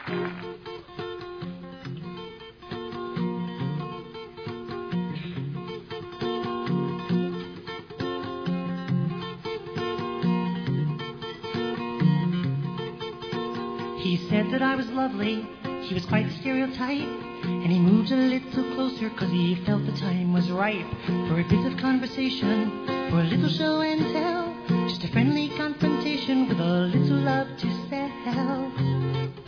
He said that I was lovely, he was quite the stereotype, and he moved a little closer 'cause he felt the time was ripe for a bit of conversation, for a little show and tell, just a friendly confrontation with a little love to sell.